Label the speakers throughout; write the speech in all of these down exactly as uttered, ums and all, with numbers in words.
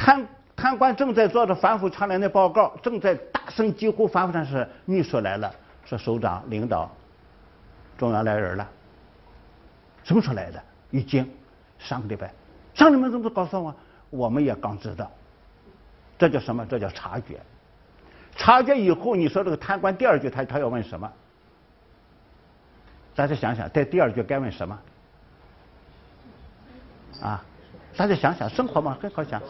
Speaker 1: 贪贪官正在做着反腐倡廉的报告，正在大声疾呼反腐战时，秘书来了，说首长领导，中央来人了。什么时候来的？已经上个礼拜。上你们怎么告诉我？我们也刚知道。这叫什么？这叫察觉。察觉以后，你说这个贪官第二句他他要问什么？大家想想，在第二句该问什么？啊，大家想想，生活嘛很好想。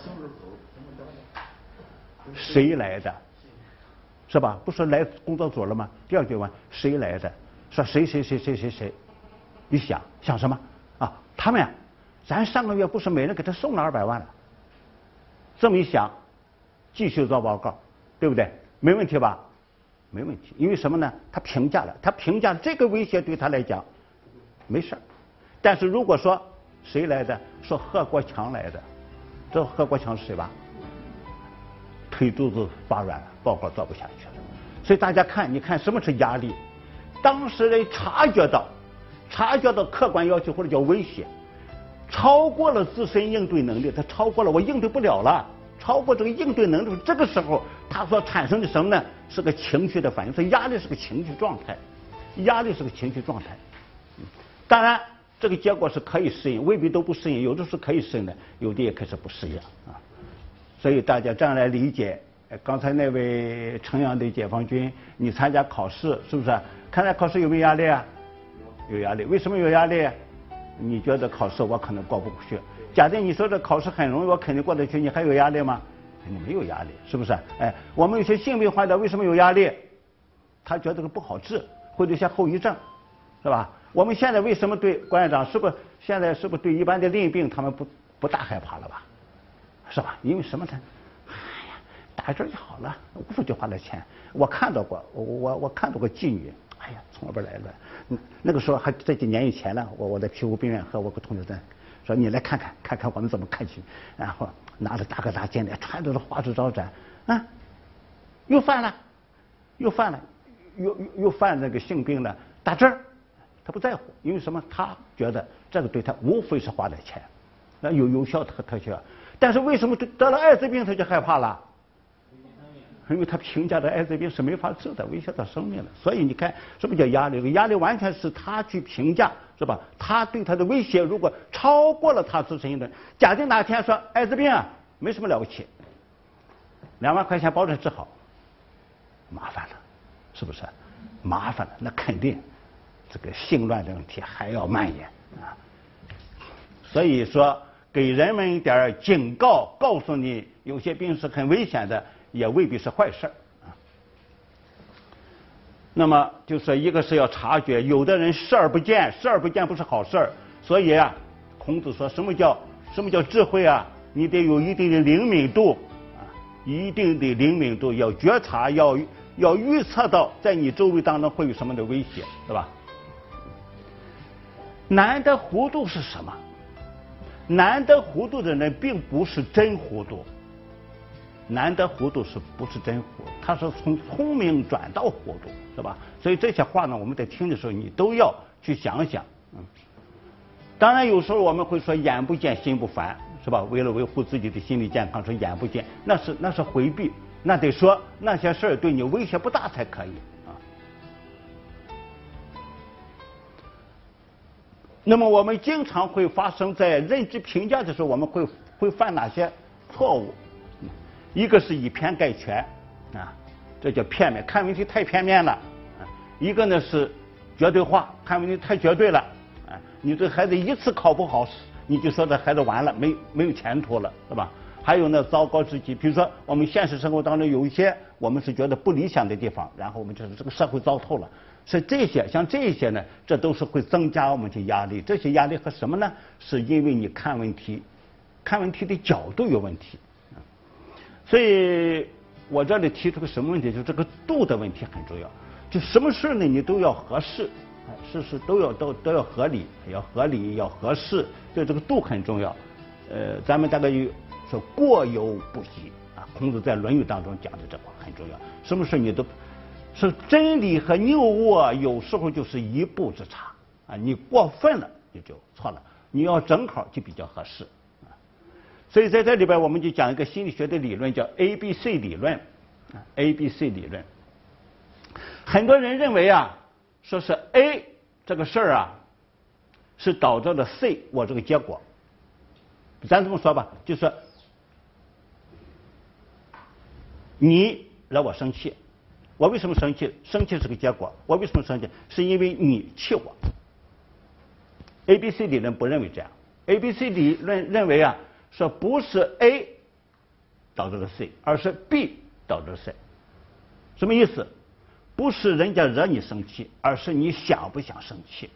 Speaker 1: 谁来的？是吧？不是来工作组了吗？第二句问谁来的？说谁谁谁谁谁谁？你想想什么？啊，他们呀，咱上个月不是每人给他送了二百万了？这么一想，继续做报告，对不对？没问题吧？没问题，因为什么呢？他评价了，他评价这个威胁对他来讲没事儿。但是如果说谁来的？说贺国强来的，知道贺国强是谁吧？腿肚子发软了，报告做不下去了。所以大家看，你看什么是压力？当事人察觉到，察觉到客观要求或者叫威胁，超过了自身应对能力，他超过了我应对不了了，超过这个应对能力，这个时候他所产生的什么呢？是个情绪的反应，所以压力是个情绪状态，压力是个情绪状态。当然，这个结果是可以适应，未必都不适应，有的是可以适应的，有的也可以是不适应啊。所以大家这样来理解，刚才那位城阳的解放军，你参加考试是不是？参加考试有没有压力啊？有压力。为什么有压力？你觉得考试我可能过不过去？假定你说这考试很容易，我肯定过得去，你还有压力吗？你没有压力，是不是？哎，我们有些性病患者为什么有压力？他觉得这不好治，会有一些后遗症，是吧？我们现在为什么对关院长是不是现在是不是对一般的淋病他们不不大害怕了吧？是吧？因为什么呢？哎呀，打针就好了，无非就花了钱。我看到过，我我我看到过妓女，哎呀，从那边来了。那个时候还在几年以前呢，我我在皮肤病院和我个同学在说，你来看看看看我们怎么看去，然后拿着大哥大金链，穿着花枝招展，啊，又犯了，又犯了，又又又犯那个性病了，打针儿。他不在乎，因为什么？他觉得这个对他无非是花点钱，那有有效特特效。但是为什么得了艾滋病他就害怕了？因为他评价的艾滋病是没法治的，威胁到生命的。所以你看，什么叫压力？压力完全是他去评价，是吧？他对他的威胁如果超过了他自身应对，假定哪天说艾滋病啊没什么了不起，两万块钱保证治好，麻烦了，是不是？麻烦了，那肯定。这个性乱的问题还要蔓延啊，所以说给人们一点警告，告诉你有些病是很危险的，也未必是坏事啊。那么就是一个是要察觉，有的人视而不见，视而不见不是好事儿。所以啊，孔子说什么叫什么叫智慧啊？你得有一定的灵敏度啊，一定的灵敏度，要觉察，要要预测到在你周围当中会有什么的威胁，对吧？难得糊涂是什么？难得糊涂的人并不是真糊涂，难得糊涂是不是真糊涂？他是从聪明转到糊涂，是吧？所以这些话呢，我们在听的时候，你都要去想想。嗯，当然有时候我们会说眼不见心不烦，是吧？为了维护自己的心理健康，说眼不见，那是那是回避，那得说那些事儿对你威胁不大才可以。那么我们经常会发生在认知评价的时候，我们会会犯哪些错误？一个是以偏概全啊，这叫片面，看问题太片面了啊；一个呢是绝对化，看问题太绝对了啊。你这孩子一次考不好，你就说这孩子完了，没没有前途了，是吧？还有呢，糟糕之极，比如说我们现实生活当中有一些我们是觉得不理想的地方，然后我们就是这个社会糟透了。所以这些像这些呢，这都是会增加我们的压力。这些压力和什么呢？是因为你看问题，看问题的角度有问题。所以我这里提出个什么问题？就是这个度的问题很重要。就什么事呢？你都要合适，事事都要都都要合理，要合理，要合适。所以这个度很重要。呃，咱们大概有说过犹不及啊。孔子在《论语》当中讲的这话很重要。什么事你都。是真理和谬误啊，有时候就是一步之差啊，你过分了你就错了，你要正好就比较合适啊。 所以在这里边，我们就讲一个心理学的理论，叫 A B C 理论。A B C 理论，很多人认为啊，说是 A 这个事儿啊，是导致了 C 我这个结果。咱这么说吧，就是说你让我生气，我为什么生气？生气是个结果。我为什么生气？是因为你气我。A B C 理论不认为这样。A B C 理论认为啊，说不是 A 导致了 C， 而是 B 导致了 C。什么意思？不是人家惹你生气，而是你想不想生气。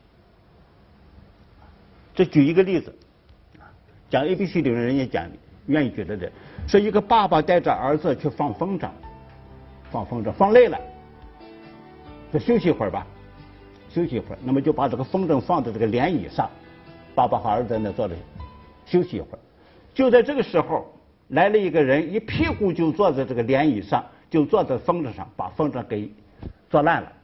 Speaker 1: 这举一个例子，讲 A B C 理论，人家讲愿意举的人，说一个爸爸带着儿子去放风筝，放风筝放累了，就休息一会儿吧，休息一会儿，那么就把这个风筝放在这个莲椅上，爸爸和儿子在那坐着休息一会儿。就在这个时候，来了一个人，一屁股就坐在这个莲椅上，就坐在风筝上，把风筝给坐烂了。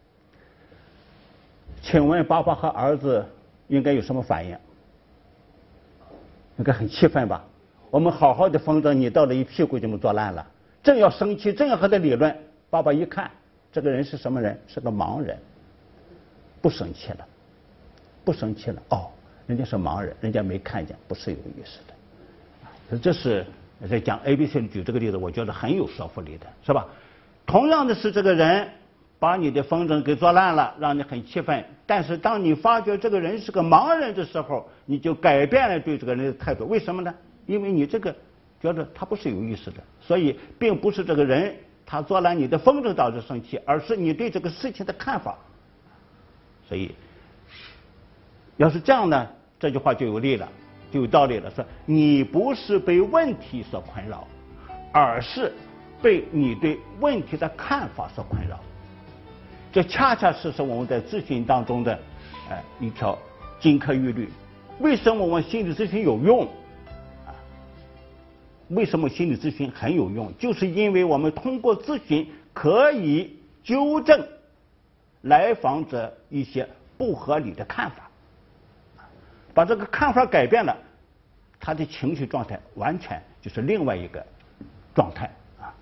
Speaker 1: 请问爸爸和儿子应该有什么反应？应该很气愤吧？我们好好的风筝，你到了一屁股就给坐烂了，正要生气，正要和他理论。爸爸一看，这个人是什么人？是个盲人，不生气了，不生气了。哦，人家是盲人，人家没看见，不是有意识的。这是在讲 A B C 举这个例子，我觉得很有说服力的，是吧？同样的是，这个人把你的风筝给坐烂了，让你很气愤。但是当你发觉这个人是个盲人的时候，你就改变了对这个人的态度。为什么呢？因为你这个觉得他不是有意识的，所以并不是这个人他坐烂你的风筝导致生气，而是你对这个事情的看法。所以，要是这样呢，这句话就有力了，就有道理了。说你不是被问题所困扰，而是被你对问题的看法所困扰。这恰恰是是我们在咨询当中的呃一条金科玉律。为什么我们心理咨询有用啊？为什么心理咨询很有用？就是因为我们通过咨询可以纠正来访者一些不合理的看法，把这个看法改变了，他的情绪状态完全就是另外一个状态啊。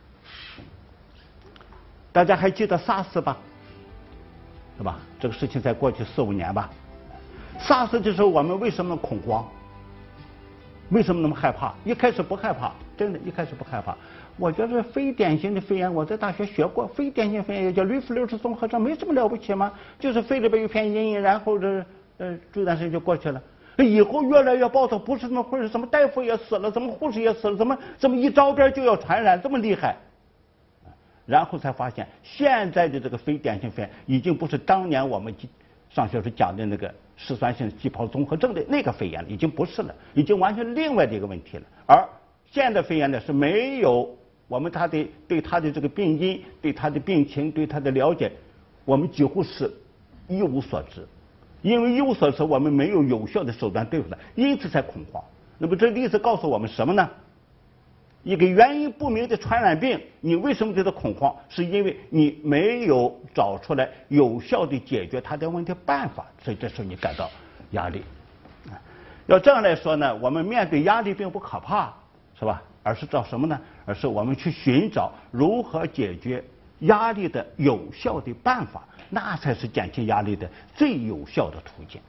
Speaker 1: 大家还记得 SARS 吧？是吧？这个事情在过去四五年吧。SARS 的时候，我们为什么恐慌？为什么那么害怕？一开始不害怕，真的，一开始不害怕。我觉得非典型的肺炎，我在大学学过，非典型肺炎也叫类风湿综合症，没什么了不起吗？就是肺里边有片阴影，然后这呃这段时间就过去了。以后越来越暴躁，不是那么回事，怎么大夫也死了，怎么护士也死了，怎么怎么一招边就要传染，这么厉害？然后才发现，现在的这个非典型肺炎已经不是当年我们上学时讲的那个嗜酸性季泡综合症的那个肺炎了，已经不是了，已经完全另外的一个问题了。而现在肺炎呢是没有我们他的对他的这个病因、对他的病情、对他的了解，我们几乎是一无所知。因为一无所知，我们没有有效的手段对付它，因此才恐慌。那么这例子告诉我们什么呢？一个原因不明的传染病，你为什么对它恐慌？是因为你没有找出来有效的解决它的问题办法，所以这时候你感到压力。要这样来说呢，我们面对压力并不可怕，是吧？而是找什么呢？而是我们去寻找如何解决压力的有效的办法，那才是减轻压力的最有效的途径。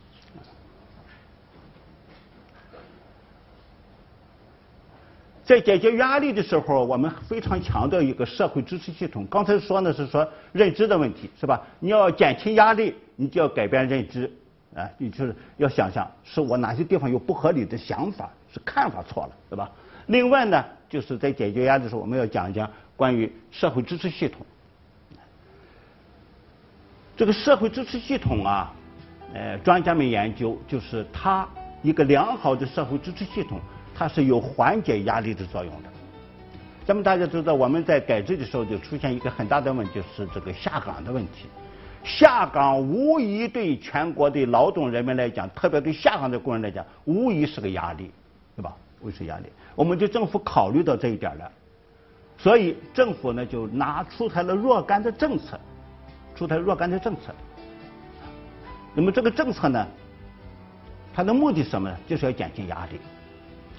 Speaker 1: 在解决压力的时候，我们非常强调一个社会支持系统。刚才说呢是说认知的问题，是吧？你要减轻压力，你就要改变认知，啊，你就是要想想是我哪些地方有不合理的想法，是看法错了，对吧？另外呢，就是在解决压力的时候，我们要讲一讲关于社会支持系统。这个社会支持系统啊，呃，专家们研究，就是它一个良好的社会支持系统，它是有缓解压力的作用的。咱们大家知道，我们在改制的时候就出现一个很大的问题，就是这个下岗的问题。下岗无疑对全国的劳动人民来讲，特别对下岗的工人来讲，无疑是个压力，对吧？无疑是压力。我们的政府考虑到这一点了，所以政府呢就拿出台了若干的政策，出台若干的政策。那么这个政策呢，它的目的是什么呢？就是要减轻压力。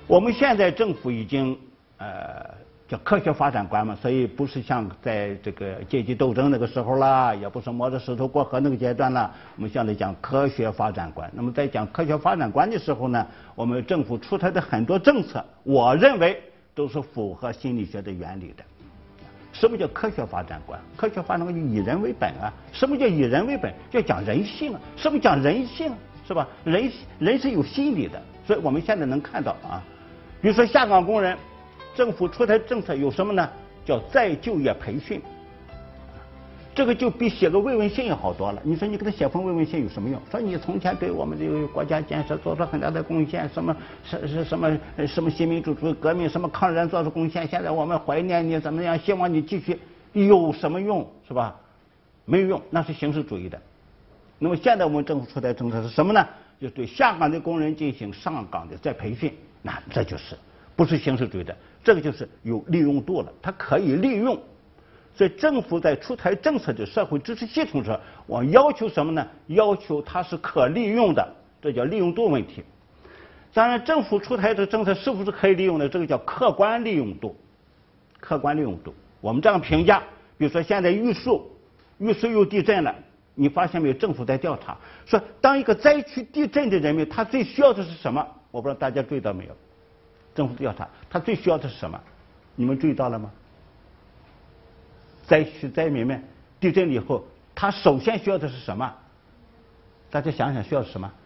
Speaker 1: 我们现在政府已经呃叫科学发展观嘛，所以不是像在这个阶级斗争那个时候啦，也不是摸着石头过河那个阶段啦。我们现在讲科学发展观。那么在讲科学发展观的时候呢，我们政府出台的很多政策，我认为都是符合心理学的原理的。什么叫科学发展观？科学发展观就以人为本啊。什么叫以人为本？就讲人性啊。什么讲人性？是吧？人人是有心理的，所以我们现在能看到啊，比如说下岗工人，政府出台政策有什么呢？叫再就业培训，这个就比写个慰问信要好多了。你说你给他写封慰问信有什么用？说你从前对我们这个国家建设做出很大的贡献，什么什什什么什么新民主主义革命，什么抗战做出贡献，现在我们怀念你怎么样，希望你继续，有什么用？是吧？没有用，那是形式主义的。那么现在我们政府出台政策是什么呢？就对下岗的工人进行上岗的再培训，那这就是不是形式主义的，这个就是有利用度了，它可以利用。所以政府在出台政策的社会支持系统上，我要求什么呢？要求它是可利用的，这叫利用度问题。当然，政府出台的政策是不是可以利用的？这个叫客观利用度。客观利用度，我们这样评价，比如说现在玉树，玉树又地震了。你发现没有？政府在调查，说当一个灾区地震的人民，他最需要的是什么？我不知道大家注意到没有？政府调查，他最需要的是什么？你们注意到了吗？灾区灾民们地震了以后，他首先需要的是什么？大家想想，需要什么？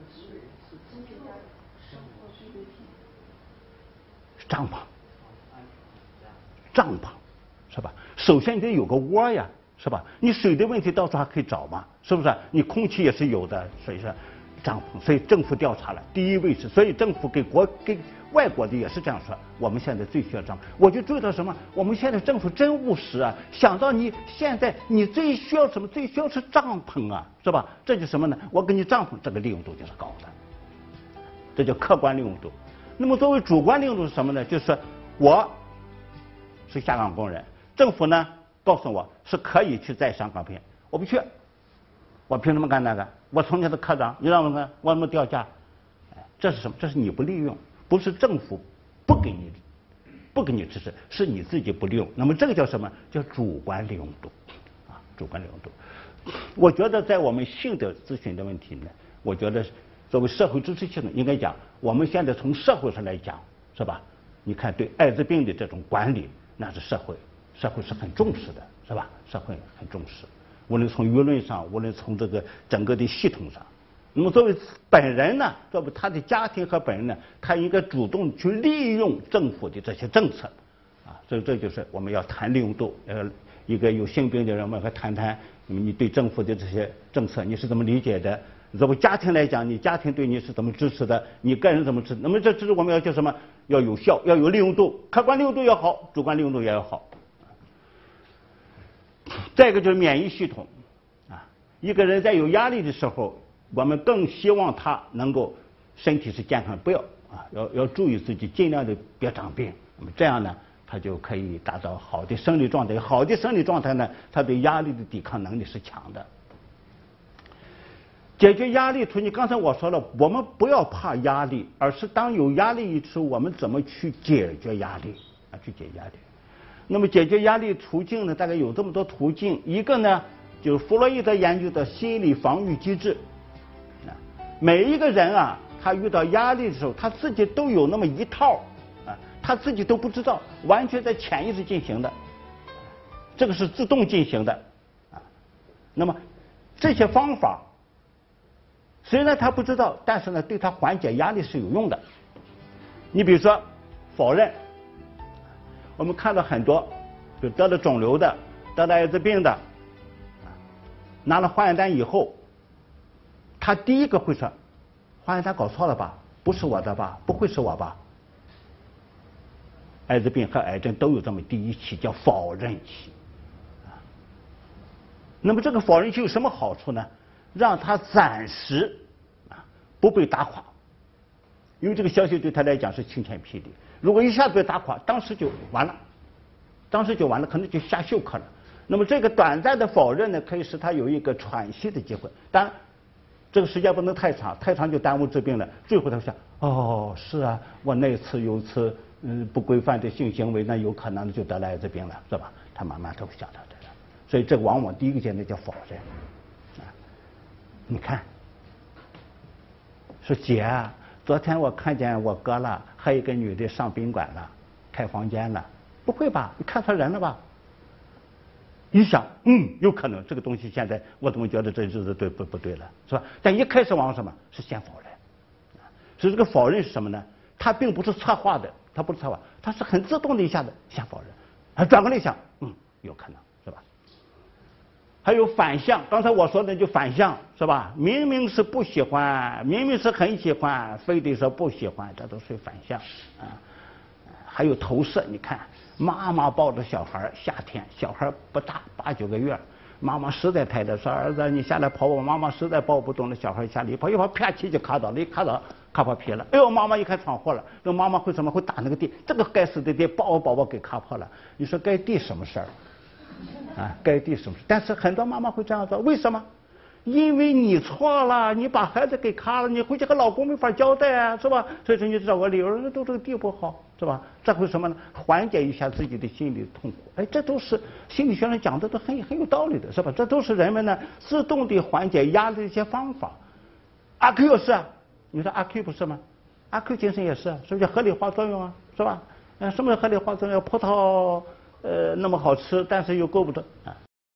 Speaker 1: 帐篷，帐篷，是吧？首先你得有个窝呀。是吧？你水的问题到时候还可以找嘛，是不是？你空气也是有的，所以说帐篷，所以政府调查了第一位置，所以政府给国给外国的也是这样说，我们现在最需要帐篷。我就注意到什么？我们现在政府真务实啊，想到你现在你最需要什么？最需要是帐篷啊，是吧？这就什么呢？我给你帐篷，这个利用度就是高的，这叫客观利用度。那么作为主观利用度是什么呢？就是说我是下岗工人，政府呢告诉我是可以去再上岗培训，我不去，我凭什么干那个？我从前的科长，你让我干，我怎么调价？哎，这是什么？这是你不利用，不是政府不给你不给你支持，是你自己不利用。那么这个叫什么？叫主观利用度啊，主观利用度。我觉得在我们性的咨询的问题呢，我觉得作为社会支持系统，应该讲，我们现在从社会上来讲，是吧？你看对艾滋病的这种管理，那是社会。社会是很重视的，是吧？社会很重视，无论从舆论上，无论从这个整个的系统上。那么作为本人呢，作为他的家庭和本人呢，他应该主动去利用政府的这些政策，啊，所以这就是我们要谈利用度。呃，一个有性病的人，我们要谈谈你对政府的这些政策你是怎么理解的？作为家庭来讲，你家庭对你是怎么支持的？你个人怎么支持？那么这这是我们要叫什么？要有效，要有利用度，客观利用度要好，主观利用度也要好。再一个就是免疫系统，啊，一个人在有压力的时候，我们更希望他能够身体是健康，不要啊，要要注意自己，尽量的别长病。那么这样呢，他就可以达到好的生理状态。好的生理状态呢，他对压力的抵抗能力是强的。解决压力途径，刚才我说了，我们不要怕压力，而是当有压力时，我们怎么去解决压力啊？去解决压力。那么解决压力途径呢，大概有这么多途径。一个呢，就是弗洛伊德研究的心理防御机制。啊，每一个人啊，他遇到压力的时候，他自己都有那么一套啊，他自己都不知道，完全在潜意识进行的，这个是自动进行的啊。那么这些方法，虽然他不知道，但是呢，对他缓解压力是有用的。你比如说否认。我们看到很多，就得了肿瘤的、得了艾滋病的，拿了化验单以后，他第一个会说：“化验单搞错了吧？不是我的吧？不会是我吧？”艾滋病和癌症都有这么第一期，叫否认期。那么这个否认期有什么好处呢？让他暂时啊不被打垮，因为这个消息对他来讲是晴天霹雳。如果一下子被打垮，当时就完了，当时就完了，可能就下休克了。那么这个短暂的否认呢，可以使他有一个喘息的机会。当然， 这个时间不能太长，太长就耽误治病了。最后他想，哦，是啊，我那次有次嗯不规范的性行为，那有可能就得了艾滋病了，是吧？他慢慢都会想到这个，所以这个往往第一个阶段叫否认啊。你看，说姐啊，昨天我看见我哥了，还有一个女的上宾馆了，开房间了，不会吧？你看错人了吧？一想，嗯，有可能这个东西现在我怎么觉得这日子对不不对了，是吧？但一开始往什么是先否认，所以这个否认是什么呢？它并不是策划的，它不是策划，它是很自动的一下子先否认，还转过来想，嗯，有可能是吧？还有反向，刚才我说的就反向是吧？明明是不喜欢，明明是很喜欢，非得说不喜欢，这都属于反向啊。还有投射，你看。妈妈抱着小孩，夏天小孩不大，八九个月，妈妈实在太累，说儿子你下来跑我，妈妈实在抱不动了，小孩下来一跑，一跑啪气就卡倒了，一卡倒卡破皮了。哎呦，妈妈一看闯祸了，这妈妈会怎么会打那个地？这个该死的地把我宝宝给卡破了。你说该地什么事儿？啊，该地什么事？但是很多妈妈会这样做，为什么？因为你错了，你把孩子给卡了，你回去和老公没法交代啊，是吧？所以说你找个理由，那都这个地不好，是吧？这会什么呢？缓解一下自己的心理痛苦。哎，这都是心理学上讲的都很很有道理的，是吧？这都是人们呢自动的缓解压力的一些方法。阿 Q 也是啊，你说阿 Q 不是吗？阿 Q 精神也是，是不是合理化作用啊？是吧？嗯，什么合理化作用？葡萄呃那么好吃，但是又够不着啊。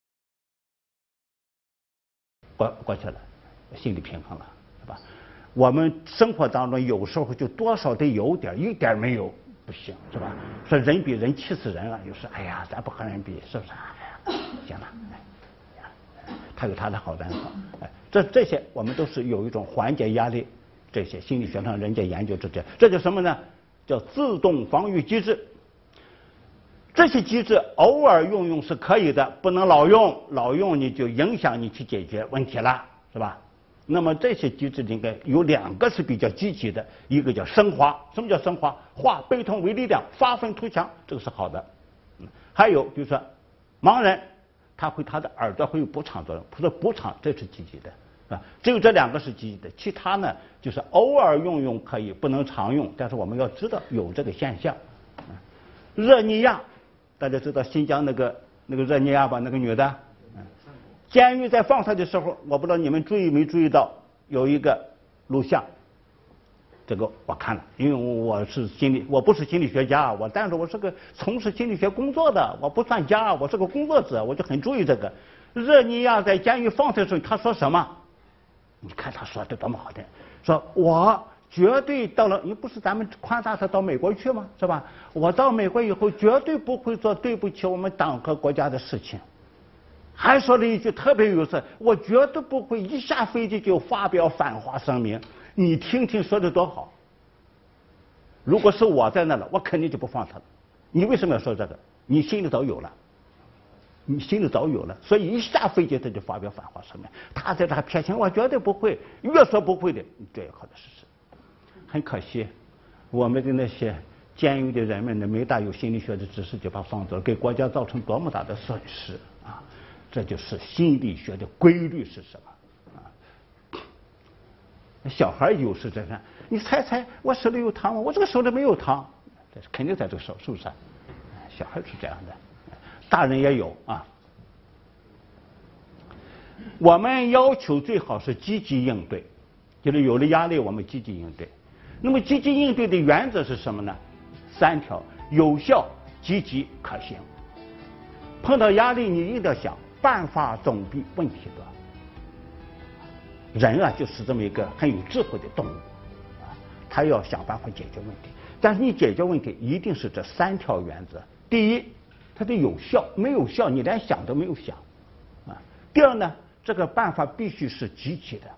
Speaker 1: 过过去了，心理平衡了，是吧？我们生活当中有时候就多少得有点，一点没有不行，是吧？说人比人气死人了，有时哎呀，咱不和人比，是不是？哎呀，行了，哎，他有他的好办法，哎，这这些我们都是有一种缓解压力，这些心理学上人家研究这些，这叫什么呢？叫自动防御机制。这些机制偶尔用用是可以的，不能老用，老用你就影响你去解决问题了，是吧？那么这些机制应该有两个是比较积极的，一个叫升华。什么叫升华？化悲痛为力量，发愤图强，这个是好的。嗯，还有比如说盲人，他会他的耳朵会有补偿作用，他的补偿这是积极的，啊，只有这两个是积极的，其他呢就是偶尔用用可以，不能常用，但是我们要知道有这个现象。热尼亚。大家知道新疆那个那个热尼亚吧？那个女的，嗯，监狱在放她的时候，我不知道你们注意没注意到有一个录像。这个我看了，因为我是心理，我不是心理学家，我但是我是个从事心理学工作的，我不算家，我是个工作者，我就很注意这个。热尼亚在监狱放她的时候，她说什么？你看她说的多么好听，说我。绝对到了，你不是咱们夸大他到美国去吗？是吧？我到美国以后绝对不会做对不起我们党和国家的事情。还说了一句特别有意思，我绝对不会一下飞机就发表反华声明。你听听说的多好。如果是我在那了，我肯定就不放他了。你为什么要说这个？你心里早有了。你心里早有了，所以一下飞机他就发表反华声明。他在这还撇清，我绝对不会，越说不会的，你这也好的事实。很可惜，我们的那些监狱的人们呢，没大有心理学的知识就把放走了，给国家造成多么大的损失啊！这就是心理学的规律是什么啊？小孩有时这样，你猜猜我手里有糖吗？我这个手里没有糖，这是肯定在这个手，是不是？小孩是这样的，大人也有啊。我们要求最好是积极应对，就是有了压力，我们积极应对。那么积极应对的原则是什么呢？三条：有效、积极、可行。碰到压力，你一定要想办法总比问题多。人啊，就是这么一个很有智慧的动物啊，他要想办法解决问题。但是你解决问题一定是这三条原则：第一，它得有效，没有效你连想都没有想啊。第二呢，这个办法必须是积极的。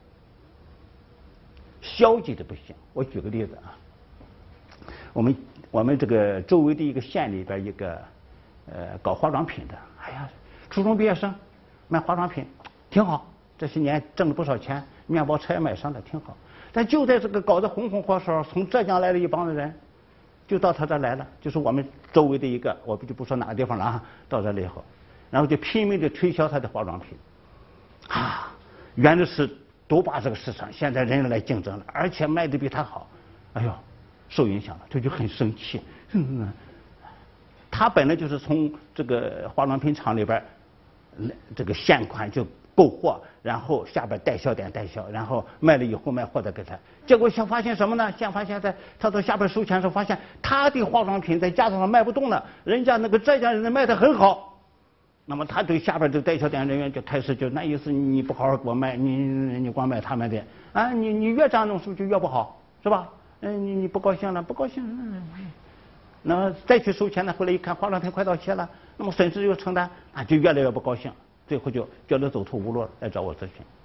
Speaker 1: 消极的不行。我举个例子啊，我们我们这个周围的一个县里边一个呃搞化妆品的，哎呀，初中毕业生卖化妆品挺好，这些年挣了不少钱，面包车也买上了，挺好。但就在这个搞得红红火火，从浙江来了一帮子人，就到他这来了，就是我们周围的一个，我就不说哪个地方了啊，到这来以后，然后就拼命的推销他的化妆品，啊，原来是都把这个市场现在人来竞争了，而且卖的比他好，哎呦，受影响了，他就很生气。嗯，他本来就是从这个化妆品厂里边，这个现款就购货，然后下边代销点代销，然后卖了以后卖货再给他。结果先发现什么呢？先发现在他到下边收钱的时候，发现他的化妆品在架子上卖不动了，人家那个浙江人卖的很好。那么他对下边的代销点人员就开始就那意思，你不好好给我卖，你你光卖他们的啊，你你越这样弄是不是就越不好，是吧？嗯，你你不高兴了，不高兴，嗯，那么再去收钱呢，回来一看化妆品快到期了，那么损失又承担啊，就越来越不高兴，最后就觉得走投无路了，来找我咨询。